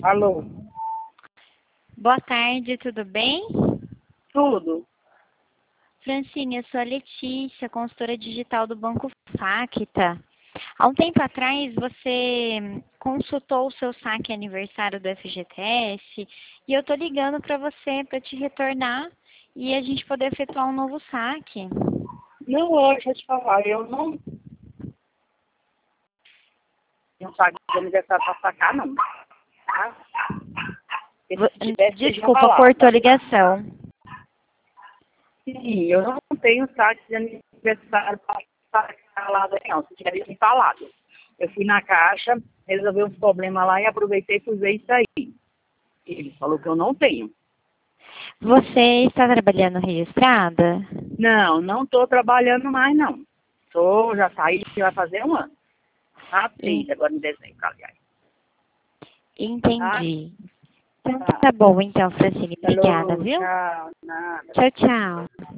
Alô? Boa tarde, tudo bem? Tudo? Francine, eu sou a Letícia, consultora digital do Banco Facta. Há um tempo atrás, você consultou o seu saque aniversário do FGTS e eu estou ligando para você para te retornar e a gente poder efetuar um novo saque. Não, hoje deixa eu te falar, eu não sabe de aniversário pra sacar, não. Tá? Porque se tivesse, eu já Desculpa, falava. cortou a ligação. Sim, eu não tenho saque de aniversário pra sacar lá, não. Se tivesse me falado. Eu fui na caixa, resolvi um problema lá e aproveitei e usei isso aí. Ele falou que eu não tenho. Você está trabalhando registrada? Não estou trabalhando mais, não. Já saí, vai fazer um ano. Tá? 30 agora em dezembro, aliás. Entendi. Então Tá? tá bom, então, Francine. Obrigada, Falou, viu? tchau, nada. Tchau, tchau.